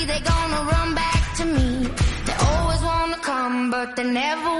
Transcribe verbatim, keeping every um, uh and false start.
they gonna run back to me? They always wanna come, but they never